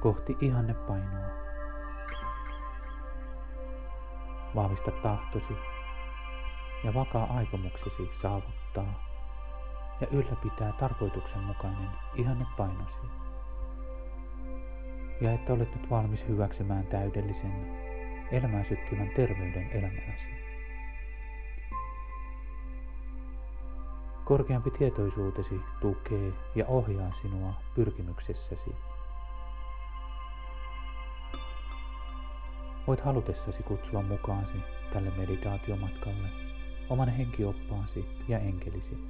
kohti ihannepainoa. Vahvista tahtosi ja vakaa aikomuksesi saavuttaa ja ylläpitää tarkoituksenmukainen ihannepainosi. Ja että olet nyt valmis hyväksymään täydellisen, elämää sykkivän terveyden elämääsi. Korkeampi tietoisuutesi tukee ja ohjaa sinua pyrkimyksessäsi. Voit halutessasi kutsua mukaasi tälle meditaatiomatkalle oman henkioppaasi ja enkelisi.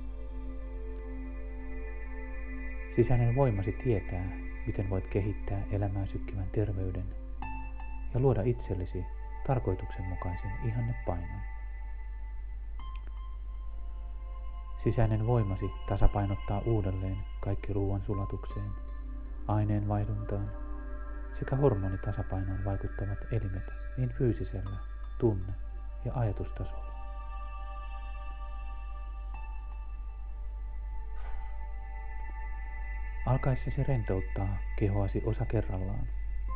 Sisäinen voimasi tietää, miten voit kehittää elämää sykkivän terveyden ja luoda itsellesi tarkoituksenmukaisen ihannepainon. Sisäinen voimasi tasapainottaa uudelleen kaikki ruoansulatukseen, aineenvaihduntaan sekä hormonitasapainoon vaikuttavat elimet niin fyysisellä, tunne- ja ajatustasolla. Alkaessasi rentouttaa kehoasi osa kerrallaan.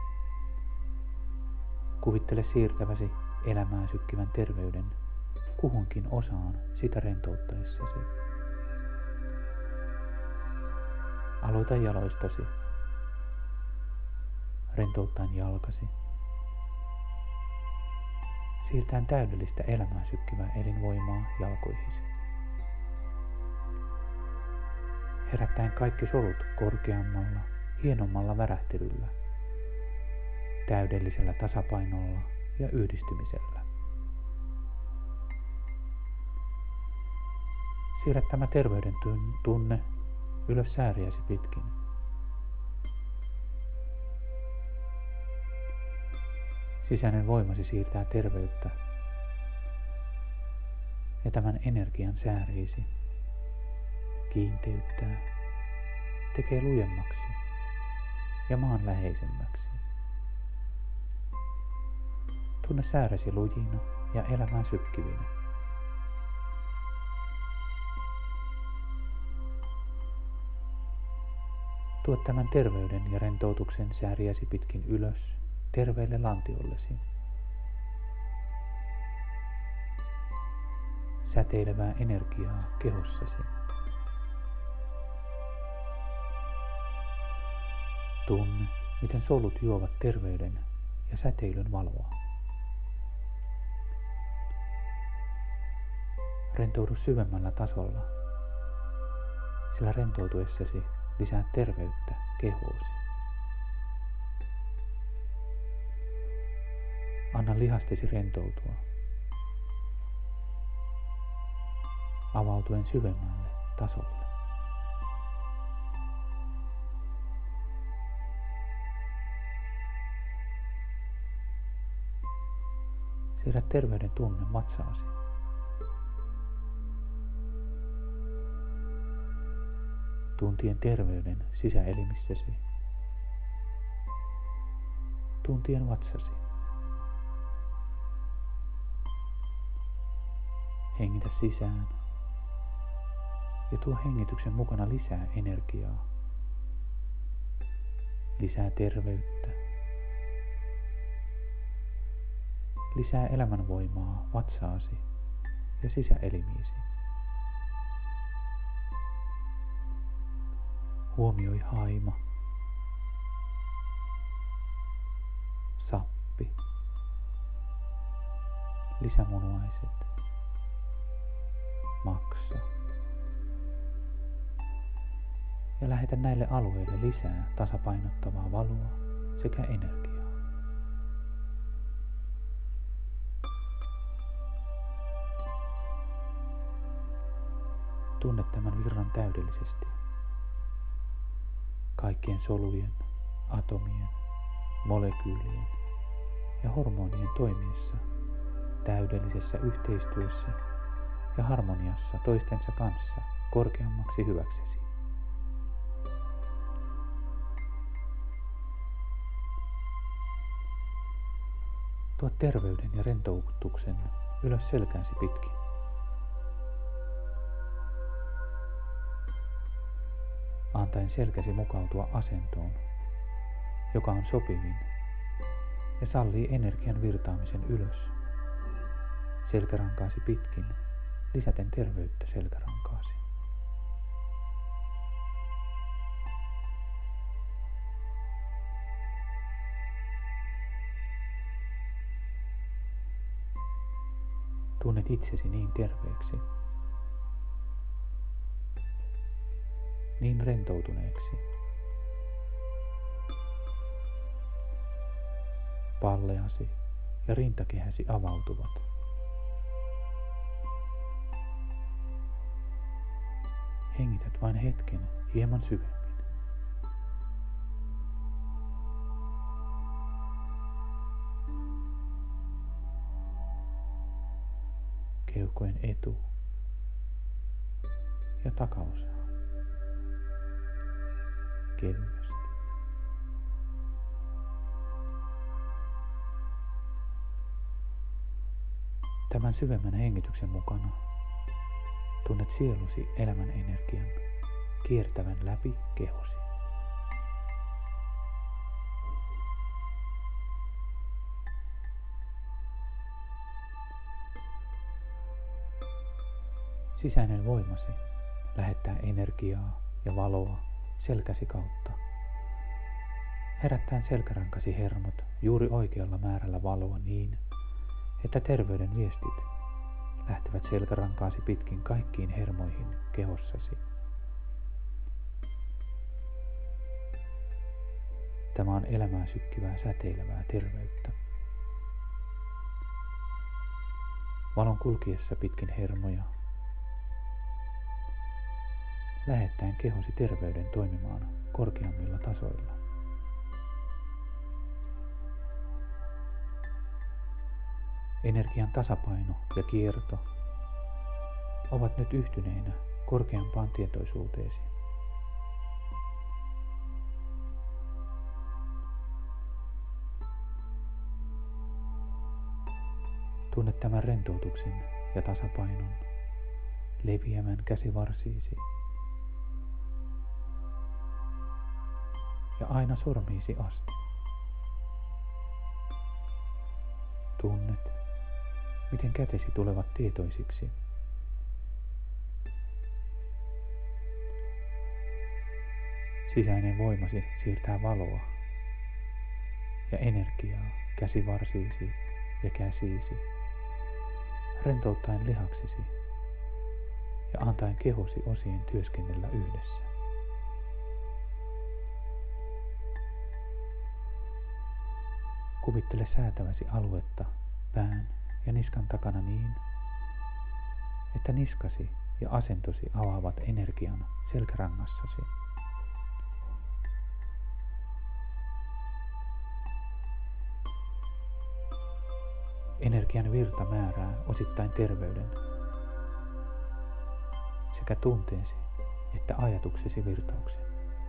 Kuvittele siirtäväsi elämää sykkivän terveyden kuhunkin osaan sitä rentouttaessasi. Aloita jaloistasi, rentouttaen jalkasi, siirtäen täydellistä elämää sykkivää elinvoimaa jalkoihisi. Herättäen kaikki solut korkeammalla, hienommalla värähtelyllä, täydellisellä tasapainolla ja yhdistymisellä. Siirrä tämä terveyden tunne ylös sääriäsi pitkin. Sisäinen voimasi siirtää terveyttä ja tämän energian sääriisi, kiinteyttää, tekee lujemmaksi ja maanläheisemmäksi. Tunne sääresi lujina ja elämään sykkivinä. Tuo tämän terveyden ja rentoutuksen sääriäsi pitkin ylös terveelle lantiollesi. Säteilevää energiaa kehossasi. Tunne, miten solut juovat terveyden ja säteilyn valoa. Rentoudu syvemmällä tasolla, sillä rentoutuessasi lisää terveyttä kehoosi. Anna lihastesi rentoutua, avautuen syvemmälle tasolle. Siirrä terveyden tunne vatsaasi. Tuntien terveyden sisäelimissäsi. Tuntien vatsasi. Hengitä sisään ja tuo hengityksen mukana lisää energiaa, lisää terveyttä, lisää elämänvoimaa vatsaasi ja sisäelimiisi. Huomioi haima, sappi, lisämunuaiset, maksa. Ja lähetä näille alueille lisää tasapainottavaa valoa sekä energiaa. Tunne tämän virran täydellisesti. Kaikkien solujen, atomien, molekyylien ja hormonien toimiessa täydellisessä yhteistyössä ja harmoniassa toistensa kanssa korkeammaksi hyväksesi. Tuo terveyden ja rentoutuksen ylös selkäsi pitkin. Antaen selkäsi mukautua asentoon, joka on sopivin, ja sallii energian virtaamisen ylös selkärankaasi pitkin, lisäten terveyttä selkärankaasi. Tunnet itsesi niin terveeksi, niin rentoutuneeksi. Palleasi ja rintakehäsi avautuvat. Hengität vain hetken hieman syvemmin. Keuhkojen etu- ja takaosa kevyesti. Tämän syvemmän hengityksen mukana tunnet sielusi elämän energian kiertävän läpi kehosi. Sisäinen voimasi lähettää energiaa ja valoa selkäsi kautta, herättäen selkärankasi hermot juuri oikealla määrällä valoa niin, että terveyden viestit lähtevät selkärankaasi pitkin kaikkiin hermoihin kehossasi. Tämä on elämää sykkivää säteilevää terveyttä. Valon kulkiessa pitkin hermoja, lähettäen kehosi terveyden toimimaan korkeammilla tasoilla. Energian tasapaino ja kierto ovat nyt yhtyneinä korkeampaan tietoisuuteesi. Tunne tämän rentoutuksen ja tasapainon leviämään käsivarsiisi ja aina sormiisi asti. Tunnet, miten kätesi tulevat tietoisiksi. Sisäinen voimasi siirtää valoa ja energiaa käsivarsiisi ja käsiisi, rentouttaen lihaksisi ja antaen kehosi osien työskennellä yhdessä. Kuvittele säätäväsi aluetta pään ja niskan takana niin, että niskasi ja asentosi avaavat energian selkärangassasi. Energian virta määrää osittain terveyden, sekä tunteesi että ajatuksesi virtauksen.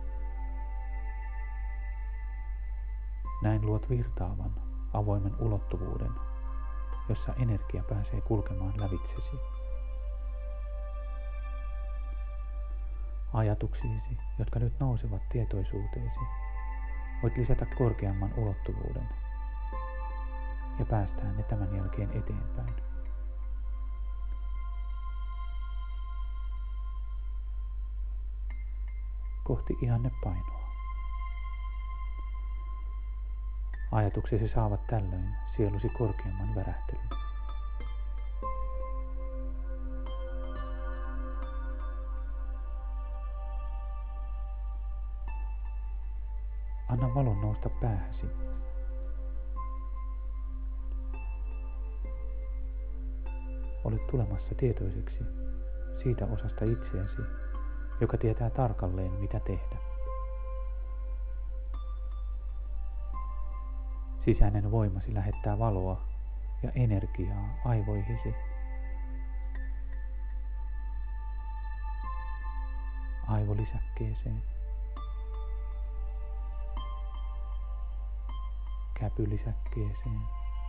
Näin luot virtaavan, avoimen ulottuvuuden, jossa energia pääsee kulkemaan lävitsesi. Ajatuksiisi, jotka nyt nousevat tietoisuuteesi, voit lisätä korkeamman ulottuvuuden ja päästään ne tämän jälkeen eteenpäin. Kohti ihannepainoa. Ajatuksesi saavat tällöin sielusi korkeamman värähtelyn. Anna valon nousta päähäsi. Olet tulemassa tietoiseksi siitä osasta itseäsi, joka tietää tarkalleen mitä tehdä. Sisäinen voimasi lähettää valoa ja energiaa aivoihisi. Aivolisäkkeeseen. Käpylisäkkeeseen.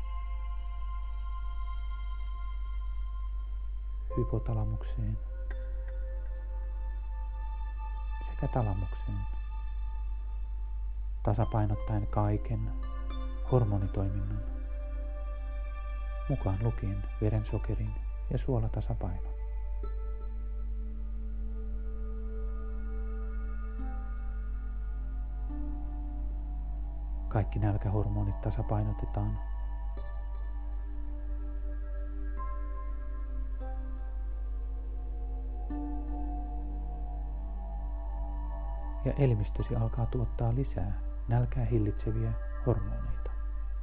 Hypotalamukseen sekä talamukseen. tasapainottaen kaiken hormonitoiminnan, mukaan lukien verensokerin ja suolatasapainon. Kaikki nälkähormonit tasapainotetaan. Ja elimistösi alkaa tuottaa lisää nälkää hillitseviä hormoneita.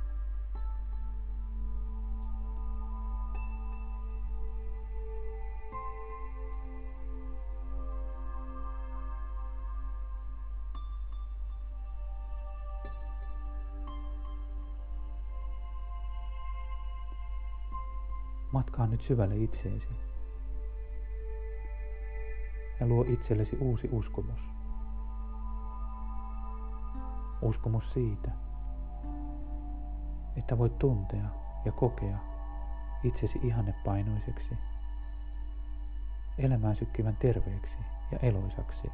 Matkaa nyt syvälle itseesi ja luo itsellesi uusi uskomus. Uskomus siitä, että voit tuntea ja kokea itsesi ihannepainoiseksi, elämään sykkivän terveeksi ja eloisaksi.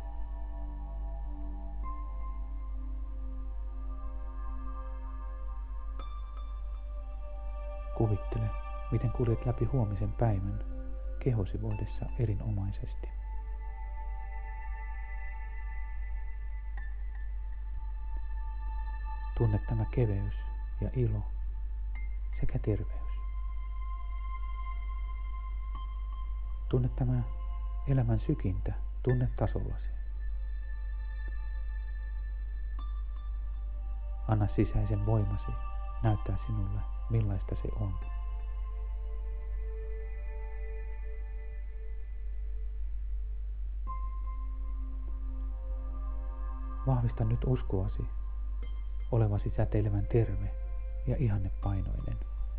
Kuvittele, miten kuljet läpi huomisen päivän kehosi voidessa erinomaisesti. Tunne tämä keveys ja ilo sekä terveys. Tunne tämä elämän sykintä tunnetasollasi. Anna sisäisen voimasi näyttää sinulle, millaista se on. Vahvista nyt uskoasi olevasi säteilevän terve ja ihannepainoinen.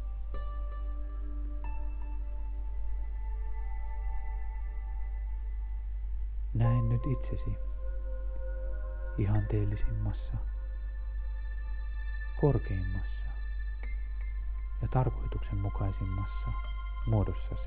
Näe nyt itsesi ihanteellisimmassa, korkeimmassa ja tarkoituksenmukaisimmassa muodossasi.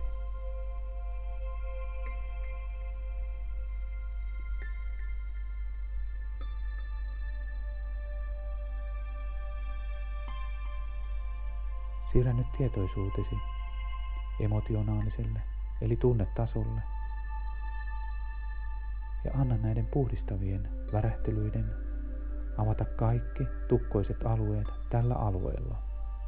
Siirrä nyt tietoisuutesi emotionaaliselle eli tunnetasolle ja anna näiden puhdistavien värähtelyiden avata kaikki tukkoiset alueet tällä alueella.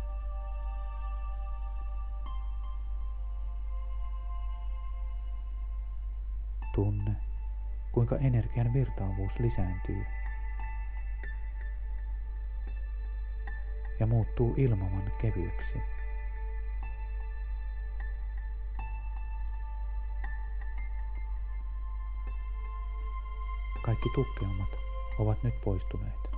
Tunne, kuinka energian virtaavuus lisääntyy ja muuttuu ilmavan kevyeksi. Kaikki tukkeumat ovat nyt poistuneet.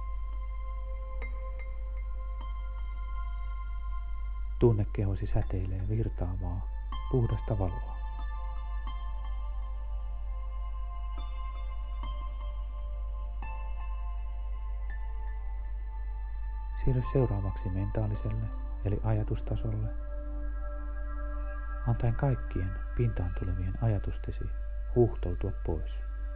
Tunnekehosi säteilee virtaavaa, puhdasta valoa. Siirry seuraavaksi mentaaliselle eli ajatustasolle, antaen kaikkien pintaan tulevien ajatustesi huuhtoutua pois.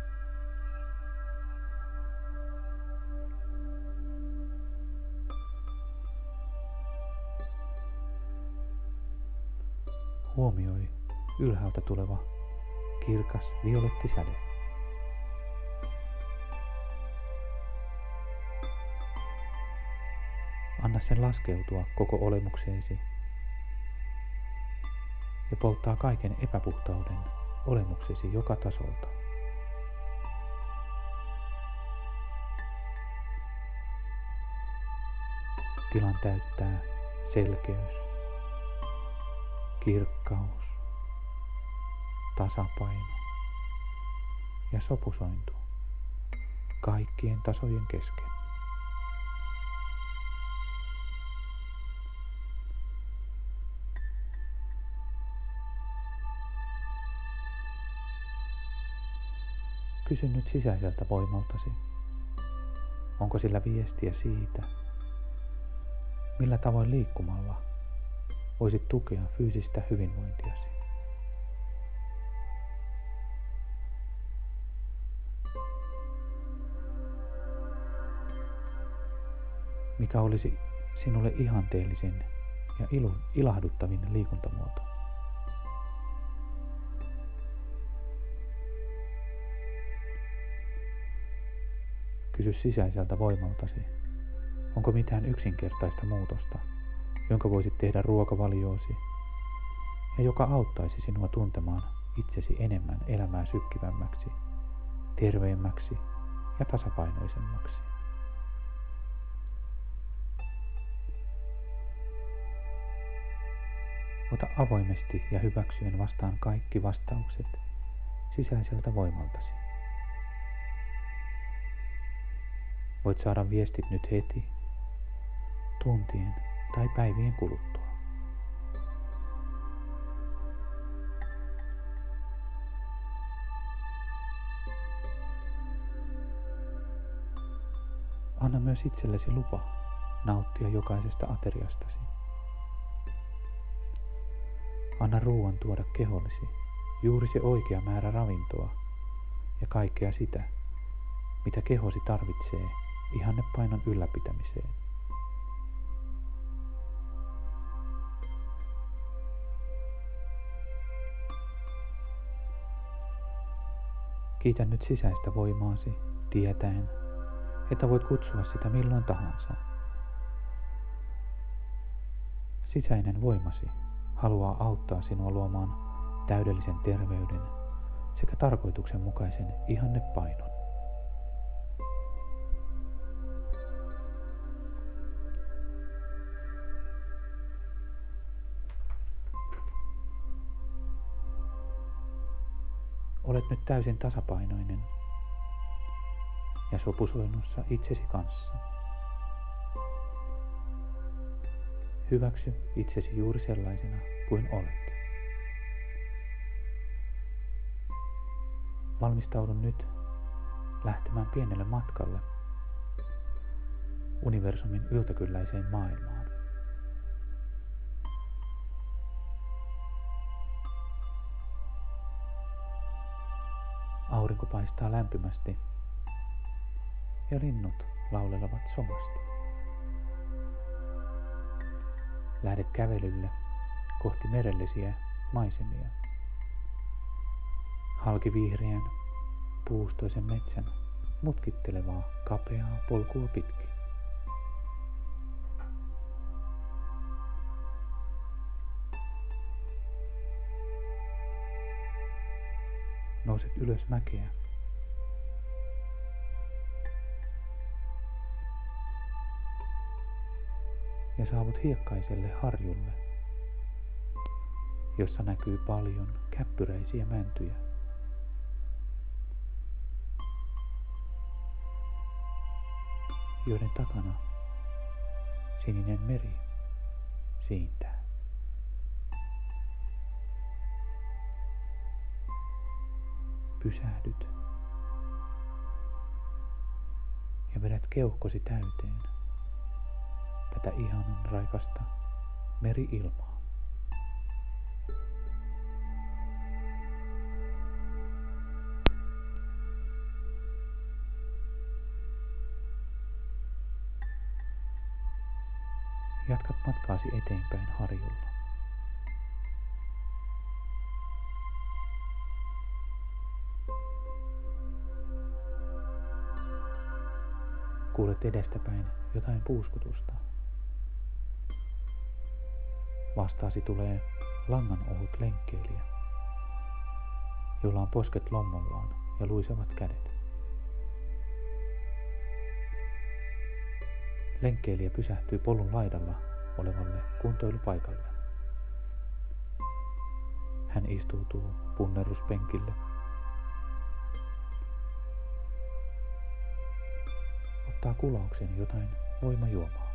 Huomioi ylhäältä tuleva kirkas violettisäde. Anna sen laskeutua koko olemukseesi ja polttaa kaiken epäpuhtauden olemuksesi joka tasolta. Tilan täyttää selkeys, kirkkaus, tasapaino ja sopusointu kaikkien tasojen kesken. Kysy nyt sisäiseltä voimaltasi, onko sillä viestiä siitä, millä tavoin liikkumalla voisit tukea fyysistä hyvinvointiasi. mikä olisi sinulle ihanteellisin ja ilahduttavin liikuntamuoto. Kysy sisäiseltä voimaltasi, onko mitään yksinkertaista muutosta, jonka voisit tehdä ruokavalioosi ja joka auttaisi sinua tuntemaan itsesi enemmän elämää sykkivämmäksi, terveemmäksi ja tasapainoisemmaksi. Ota avoimesti ja hyväksyen vastaan kaikki vastaukset sisäiseltä voimaltasi. Voit saada viestit nyt heti, tuntien tai päivien kuluttua. Anna myös itsellesi lupa nauttia jokaisesta ateriastasi. Anna ruoan tuoda kehollesi juuri se oikea määrä ravintoa ja kaikkea sitä, mitä kehosi tarvitsee ihannepainon ylläpitämiseen. Kiitä nyt sisäistä voimaasi tietäen, että voit kutsua sitä milloin tahansa. Sisäinen voimasi haluaa auttaa sinua luomaan täydellisen terveyden sekä tarkoituksenmukaisen ihannepainon. Olet nyt täysin tasapainoinen ja sopusoinnussa itsesi kanssa. Hyväksy itsesi juuri sellaisena kuin olet. Valmistaudu nyt lähtemään pienelle matkalle universumin yltäkylläiseen maailmaan. Aurinko paistaa lämpimästi ja linnut laulelevat somasti. Lähde kävelylle kohti merellisiä maisemia. Halki vihreän, puustoisen metsän mutkittelevaa kapeaa polkua pitkin. Nouset ylös mäkeä. Ja saavut hiekkaiselle harjulle, jossa näkyy paljon käppyräisiä mäntyjä. Joiden takana sininen meri siintää. Pysähdyt ja vedät keuhkosi täyteen tätä ihanan raikasta meri-ilmaa. Jatkat matkaasi eteenpäin harjulla. Kuulet edestäpäin jotain puuskutusta. Vastaasi tulee langan ohut lenkkeilijä, jolla on posket lommollaan ja luisevat kädet. Lenkkeilijä pysähtyy polun laidalla olevalle kuntoilupaikalle. Hän istuutuu punnerruspenkille. Ottaa kulauksen jotain voimajuomaa.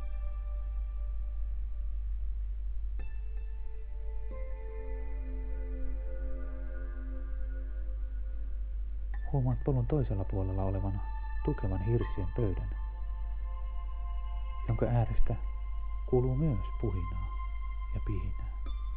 Huomaat polun toisella puolella olevan tukevan hirsien pöydän, jonka äärestä kuuluu myös puhinaa ja pihinää.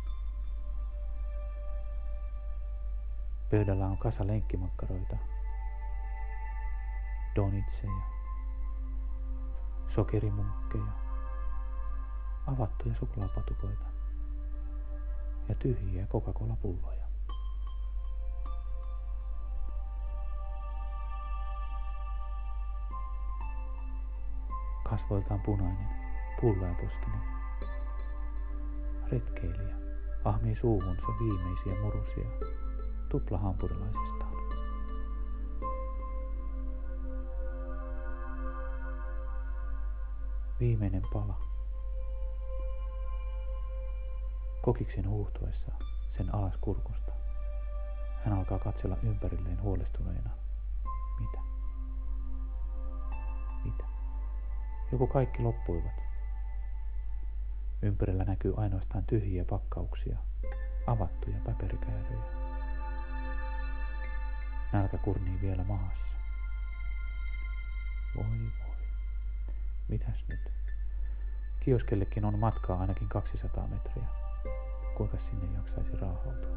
Pöydällä on kasa lenkkimakkaroita, donitseja, sokerimunkkeja, avattuja suklaapatukoita ja tyhjiä Coca-Cola-pulloja. Kasvoiltaan punainen, pullajaposkinen retkeilijä ahmii suuhunsa viimeisiä murusia tuplahampurilaisestaan. Viimeinen pala. Kokiksen huuhtuessa sen alas kurkusta. Hän alkaa katsella ympärilleen huolestuneena. Mitä? Mitä? Joko kaikki loppuivat? Ympärillä näkyy ainoastaan tyhjiä pakkauksia, avattuja paperikääröjä. Nälkä kurnii vielä mahassa. Voi voi. Mitäs nyt? Kioskellekin on matkaa ainakin 200 metriä. Kuinka sinne jaksaisi raahautua?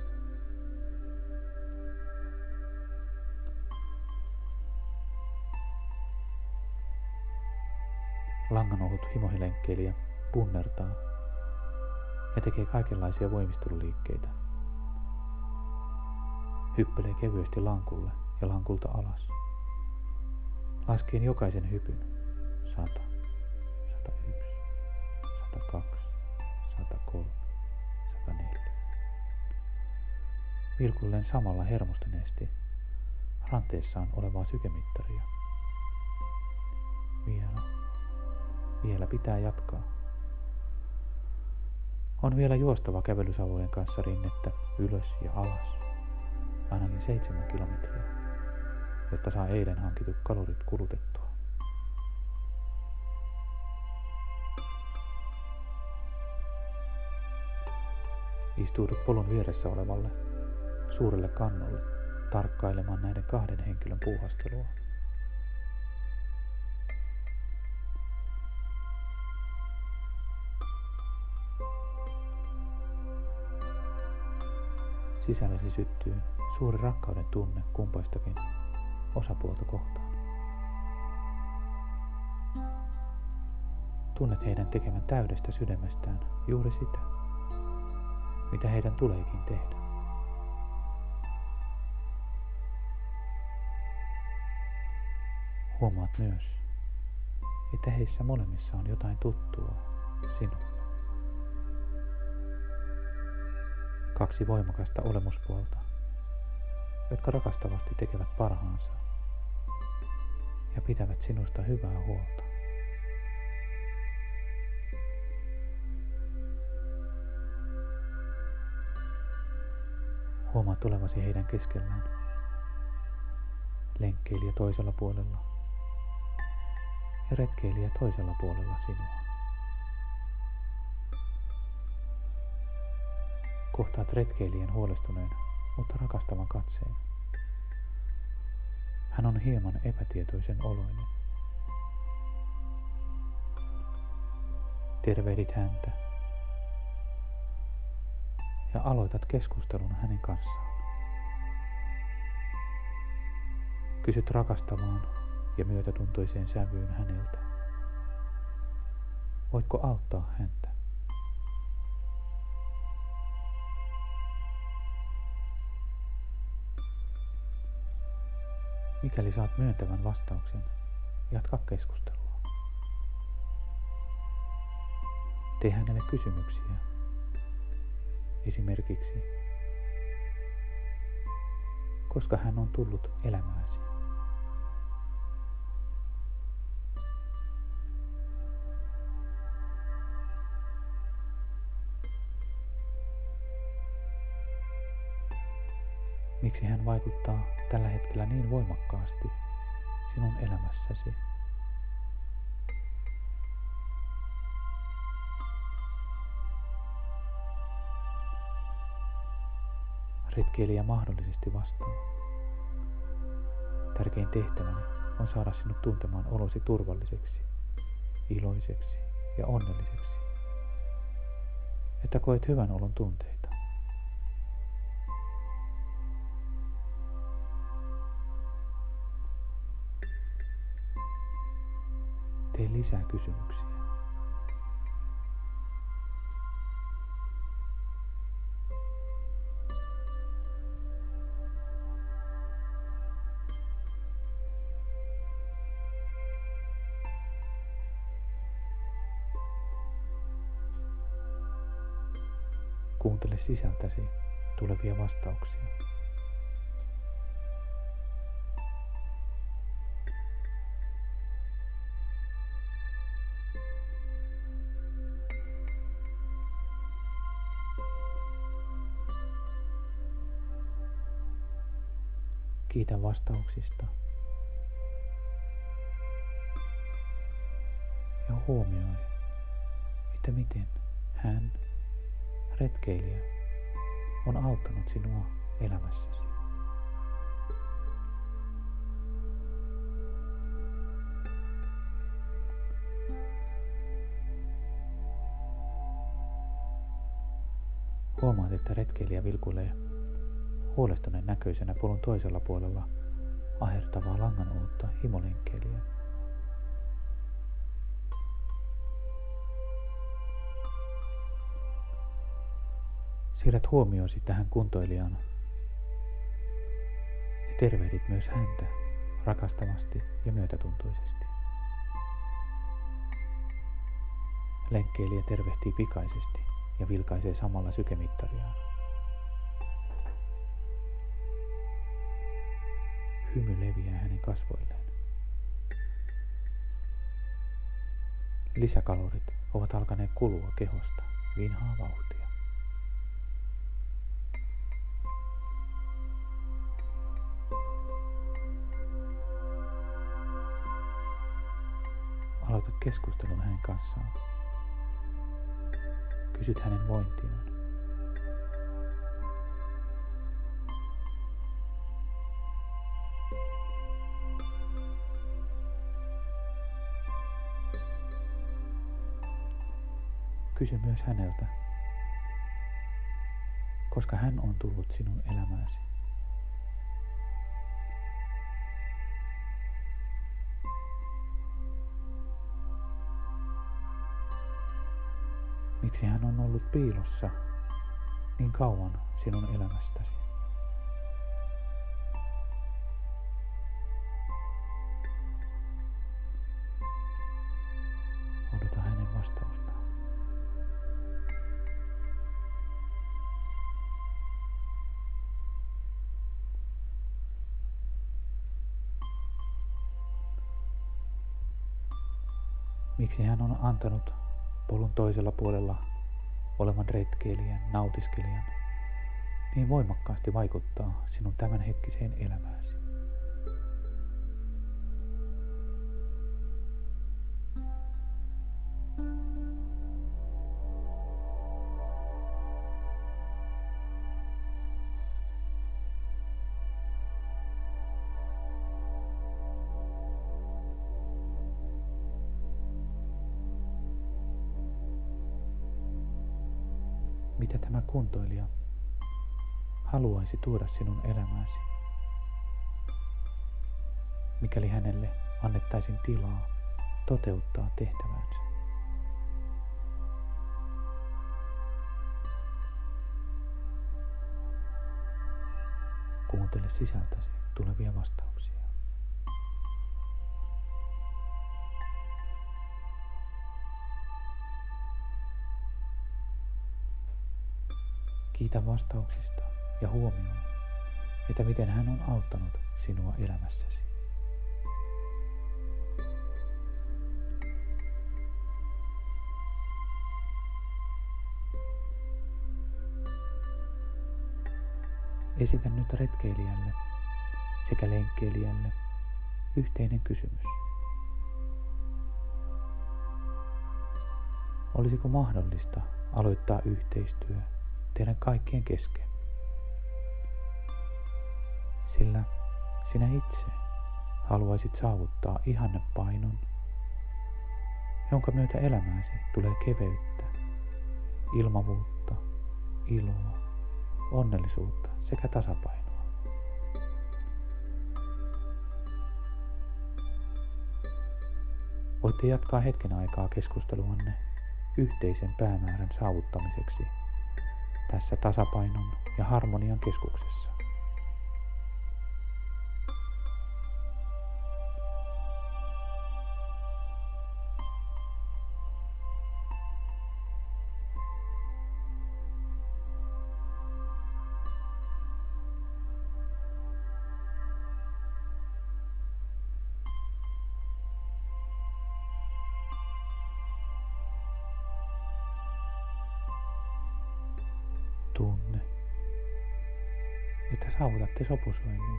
Langanohut himohilenkkeilijä punnertaa ja tekee kaikenlaisia voimisteluliikkeitä. Hyppelee kevyesti lankulle ja lankulta alas. Laskien jokaisen hypyn 100, 101, 102, 103, 104. Vilkulleen samalla hermostuneesti ranteessaan olevaa sykemittaria. Vielä pitää jatkaa. On vielä juostava kävelysavojen kanssa rinnettä ylös ja alas. Ainakin 7 kilometriä, jotta saa eilen hankitut kalorit kulutettua. Istuudut polun vieressä olevalle suurelle kannolle tarkkailemaan näiden 2 henkilön puuhastelua. Sisälläsi syttyy suuri rakkauden tunne kumpaistakin osapuolta kohtaan. Tunnet heidän tekemän täydestä sydämestään juuri sitä, mitä heidän tuleekin tehdä. Huomaat myös, että heissä molemmissa on jotain tuttua sinulle. 2 voimakasta olemuspuolta, jotka rakastavasti tekevät parhaansa ja pitävät sinusta hyvää huolta. Huomaat tulevasi heidän keskellään, lenkkeilijä toisella puolella ja retkeilijä toisella puolella sinua. Kohtaat retkeilijän huolestuneen, mutta rakastavan katseen. Hän on hieman epätietoisen oloinen. Tervehdit häntä ja aloitat keskustelun hänen kanssaan. Kysyt rakastavaan ja myötätuntoiseen sävyyn häneltä. Voitko auttaa häntä? Mikäli saat myöntävän vastauksen, jatka keskustelua. Tee hänelle kysymyksiä. Esimerkiksi, koska hän on tullut elämääsi. Miksi hän vaikuttaa tällä hetkellä niin voimakkaasti sinun elämässäsi? Retkeilijä mahdollisesti vastaa. Tärkein tehtäväni on saada sinut tuntemaan olosi turvalliseksi, iloiseksi ja onnelliseksi, että koet hyvän olon tunteita. Tee lisää kysymyksiä. Kuuntele sisältäsi tulevia vastauksia. Kiitä vastauksista ja huomioi, että miten hän, retkeilijä, on auttanut sinua elämässäsi. Huomaat, että retkeilijä vilkuilee huolestuneen näköisenä polun toisella puolella ahertavaa langan uutta himolenkkeilijää. Siirrät huomiosi tähän kuntoilijaan ja tervehdit myös häntä rakastavasti ja myötätuntoisesti. Lenkkeilijä tervehtii pikaisesti ja vilkaisee samalla sykemittariaan. Hymy leviää hänen kasvoilleen. Lisäkalorit ovat alkaneet kulua kehosta vinhaa vauhtia. Aloitat keskustelun hänen kanssaan. Kysyt hänen vointiaan. Kysy myös häneltä, koska hän on tullut sinun elämääsi. Miksi hän on ollut piilossa niin kauan sinun elämästäsi? Odota hänen vastaustaan. Miksi hän on antanut polun toisella puolella olevan retkeilijän, nautiskelijan, niin voimakkaasti vaikuttaa sinun tämänhetkiseen elämääsi? Mitä tämä kuntoilija haluaisi tuoda sinun elämääsi, mikäli hänelle annettaisiin tilaa toteuttaa tehtävänsä? Kuuntele sisältäsi tulevia vastauksia. Kiitä vastauksista ja huomioi, että miten hän on auttanut sinua elämässäsi. Esitä nyt retkeilijälle sekä lenkkeilijälle yhteinen kysymys. Olisiko mahdollista aloittaa yhteistyö teidän kaikkien kesken? Sillä sinä itse haluaisit saavuttaa ihannepainon, jonka myötä elämääsi tulee keveyttä, ilmavuutta, iloa, onnellisuutta sekä tasapainoa. Voitte jatkaa hetken aikaa keskusteluanne yhteisen päämäärän saavuttamiseksi tässä tasapainon ja harmonian keskuksessa. Tunne, että saavutatte sopusoinnin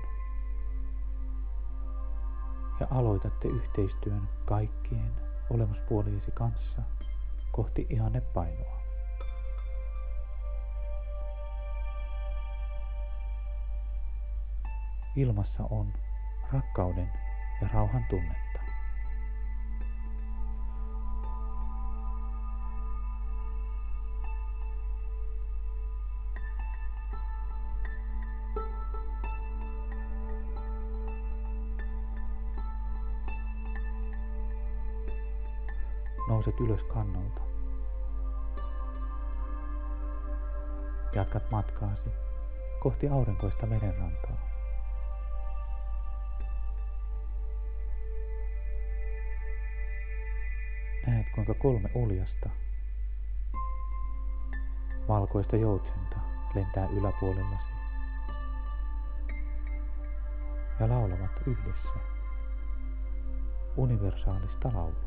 ja aloitatte yhteistyön kaikkien olemuspuoliesi kanssa kohti ihannepainoa. Ilmassa on rakkauden ja rauhan tunnetta. Nouset ylös kannolta. Jatkat matkaasi kohti aurinkoista merenrantaa. Näet, kuinka 3 uljasta, valkoista joutsenta lentää yläpuolellasi ja laulavat yhdessä universaalista laulua.